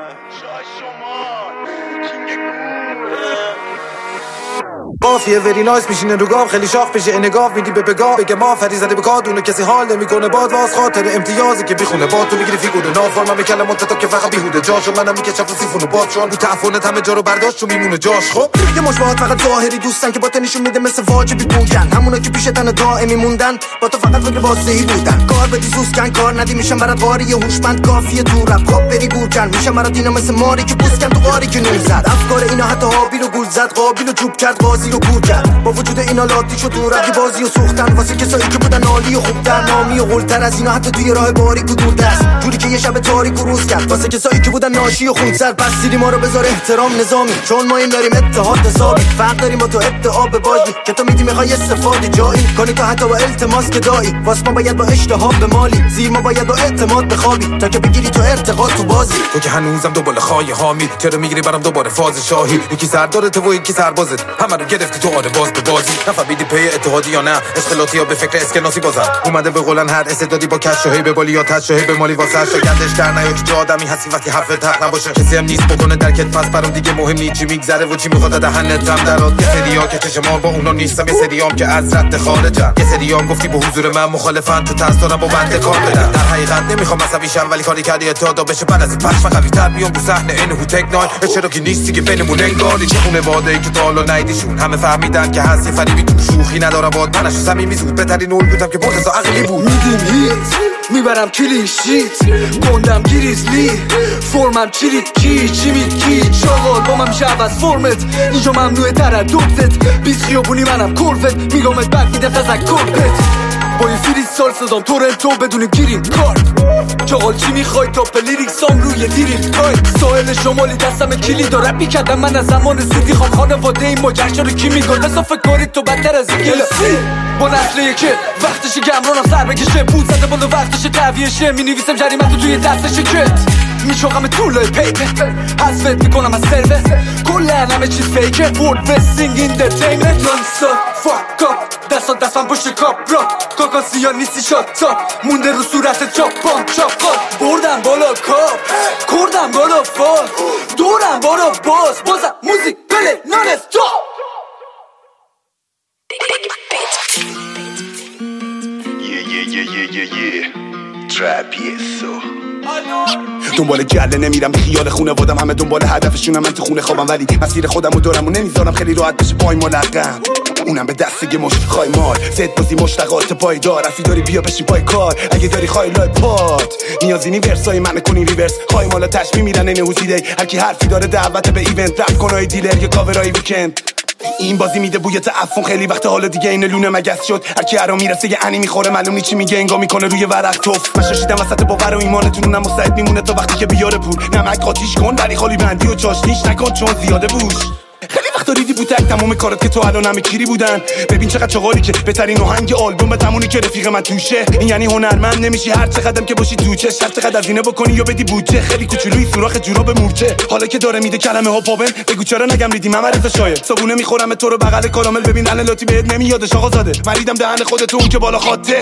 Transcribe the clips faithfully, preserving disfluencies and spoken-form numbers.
قافیه وری نایس میشینه رو گام خیلی شاخ بشه این نگاه میدی به بگاه بگه ما فری زده به کار دونه کسی حال نمیکنه باد واس خاطر امتیازی که بخونه باد تو میگیری فیگور نافرما به کلمات تا که فقط بیهوده جاشو منم میکشم تو سیفونو باد چون رو تعفنت همه جا رو برداشت چون میمونه جاش خب یه مشبهات فقط ظاهری دوستن که با تو نشون میده مثل واجبی بودن همونا که پیش تن دائمی موندن با تو فقط فکر واسهی بودن کار بدی سوسکن کار ندی میشم برات قاری هوشمند کافیه تو رپ خواب بری گورکن میشم برات اینا مثل ماری که بوسکن تو قاری که نون زد افکار اینا حتی هابیل و گول زد قابیل و چوب کرد قاضی رو گور کرد با وجود اینا لاتی شد تو رقی بازی و سوختن واسه کسایی که بودن عالی و خوب در نامی و قلتر از اینا حتی توی راه باریک و دور دست جوری که یه شب تاریک و روز کرد واسه کسایی که بودن ناشی و خونسر پس دیدی ما رو بذار احترام نظامی چون ما این داریم اتحاد حسابی فرق داریم با تو ادعا به بازی که تو میدی میخوای استفاده جایی کنی تو حتی با التماس که دایی واسه ما باید با اشتهاب به مالی زیر ما باید با اعتماد بخوابی تا که بگیری تو ارتقا تو بازی تو که هنوزم دوباره خای حامی چرا میگیری برام دوباره فاز شاهی یکی سردار تو و یکی سربازت همه رو گرفتی تو آره باز به بازی نفهمیدی پی اتحادی یا نه اختلاطی یا به فکر اسکناسی بازم اومده به قولن هر استعدادی با کش شهی به بالی یا تشهی به مالی واسه شگردش در نیا که جا آدمی هستی وقتی حرف تق نباشه کسی هم نیست بکنه درکت پس برام دیگه مهم نیست چی میگذره و چی میخواد دهنت رم درات یه سریا که چشما با اونا نیستم یه سریام که از رد خارجم یه سریام گفتی با حضور من مخالفن تو ترس دارم با بنده کار بدم در حقیقت نمیخوام عصبی شم ولی کاری کردی اتحادا بشه بعد از پشم قوی‌تر بیام رو صحنه این هو تک ناین چرا که نیستی که بینمون انگاری چه خونه واده که تا حالا نیدیشون همه فهمیدن که هستی فریبی تو شوخی ندارم باد منش صمیمی زود بهترین اول بودم که مرتضی عقلی بود میدیم هیت میبرم کلیشیت گندم گریزلی فرمم چیلیت کی چی مید کی شاغال با من میشه عوض فرمت اینجا ممنوع ترددت بیت خیابونی منم کرفت میگامت بک میده فزک کرفت با یه فریز سال صدام تورنتو بدونیم گیریم کارت چاقال چی میخوای تا پلیریکسام روی دیریم تایت ساحل شمالی دستم کلی دارم میکردم من از زمان سیدی خوام خانواده این ماجرشا رو کی میگن بسا فکر کنید تو بدتر از این گلسی با نسله که وقتشه گمرانم سر بکشه بود زده بالا وقتشه تعویشه می نویسم جریمت رو توی دستشه کت میچوقم طول پیپر حذفت میکنم از سرور کل همه چیز فیکه ورد وستینگ اینترتینمنت نانستا فاک اپ دستا دستم پشت کاپ را کاکاسیا نیستی شاتا مونده رو صورت چاپان چاپان بردم بالا کاپ کردم بالا فاز دورم بالا باز بازم موزیک بله نان استاپ Yeah, yeah, yeah, yeah, yeah, yeah. Travieso. دنبال گله نمیرم به خیال خونه وادم همه دنبال هدفشونم من تو خونه خوابم ولی مسیر خودم رو دارم و نمیذارم خیلی راحت بشه پای ملقم اونم به دست یه مش خای مال زد بازی مشتقات پایدار رفی داری بیا بشین پای کار اگه داری خواهی لای پات نیازی نی ورسای من کنی ریورس خای مالا تش میمیرن این حسیده هر کی حرفی داره دعوت به ایونت رپ کنای دیلر یا کاورای ویکند این بازی میده بوی تعفن خیلی وقت حالا دیگه این لونه مگس شد هر کی هرا میرسه یه انی میخوره معلوم نی چی میگه انگا میکنه روی ورق توف من شاشیدم وسط باور و ایمانتون اونم مستعد میمونه تا وقتی که بیاره پول نمک قاطیش کن ولی خالی بندی و چاشنیش نکن چون زیاده بوش خیلی وقتا ریدی بوتک تمام کارات که تو الان همه کیری بودن ببین چقدر چغالی که بهترین آهنگ آلبوم تمونی که رفیق من توشه این یعنی هنرمند نمیشی هر چه قدم که باشی توچه هر چقدر از اینه بکنی یا بدی بودجه خیلی کوچولوی سوراخ جوراب مورچه حالا که داره میده کلمه ها پاون بگو چرا نگم ریدی من رضا شاید صابونه میخورم تو رو بغل کارامل ببین الان لاتی بهت نمیادش آقا زاده مریدم دهن خودت اون که بالا خاطه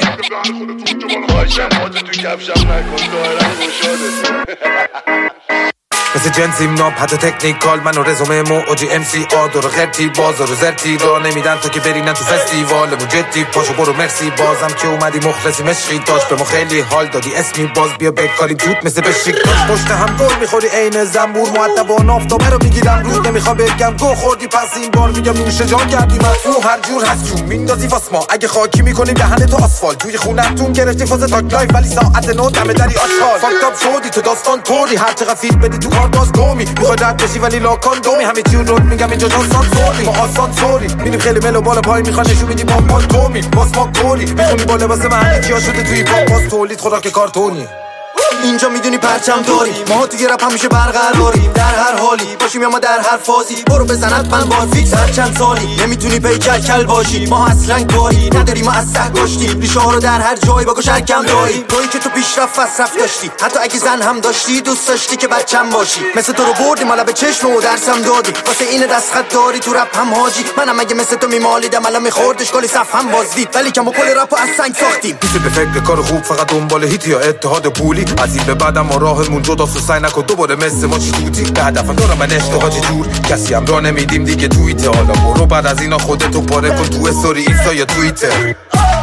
مثل جنسیم ناب حتی تکنیکال من و رزومه مو اوجی ام سی آدر و غرتی بازار و زرتی را نمیدن تا که برینن تو فستیوال مجدی پاشو برو مرسی بازم که اومدی مخلصی مشقی داشت به ما خیلی حال دادی اسمی باز بیا بکاریم توت مثل بشیک داشت پشت هم گل میخوری عین زنبور مؤدب و نافتابه رو میگیرم رود نمیخوام بگم گو خوردی پس این بار میگم نوشه جان کردی مدفوع هر جور هست جون میندازی واس ما اگه خاکی میکنیم دهنه تو آسفالت توی خونتون گرفتی فاز تاک لایف ولی ساعت نو دم دری آشغال فاکت اپ شدی تو داستان طوری هر چقدر فیت بدی تو کار باز دومی میخواد رد بشی ولی لاکان دومی همه چیون رو میگم اینجا داستان سوری ما آسان سوری میریم خیلی ملو بالا پای میخواد نشون میدی ما مال تومی باس ما کوری میخونی بالا واسه من همه چیا شده توی پاپ باز تولید خدا که کارتونی اینجا میدونی پرچم داریم ما توی رپ همیشه برقراریم در هر حالی باشیم یا ما در هر فازی برو بزنت من بازی هر چند سالی نمیتونی پیکل کل باشی ما اصلا کاری نداریم ما از سه گشتیم ریشه ها رو در هر جایی بگو شرکم داری تویی که تو پیشرفت فصرف داشتی حتی اگه زن هم داشتی دوست داشتی که بچم باشی مثل تو رو بردیم حالا به چشم و درسم دادی واسه این دست خط داری تو رپ هم حاجی منم اگه مثل تو میمالیدم الان میخوردش کلی صف هم بازدید ولی کم و کل رپو از سنگ ساختیم کسی به فکر کار خوب فقط دنبال هیت یا اتحاد پولی از این به بعدم و راهمون جدا سعی نکن دوباره مثل ما چی توتی به هدفم دارم من اشتها چی جور کسی هم را نمیدیم دیگه توییته حالا برو بعد از اینا خودتو پاره کن تو استوری اینستا یا توییتر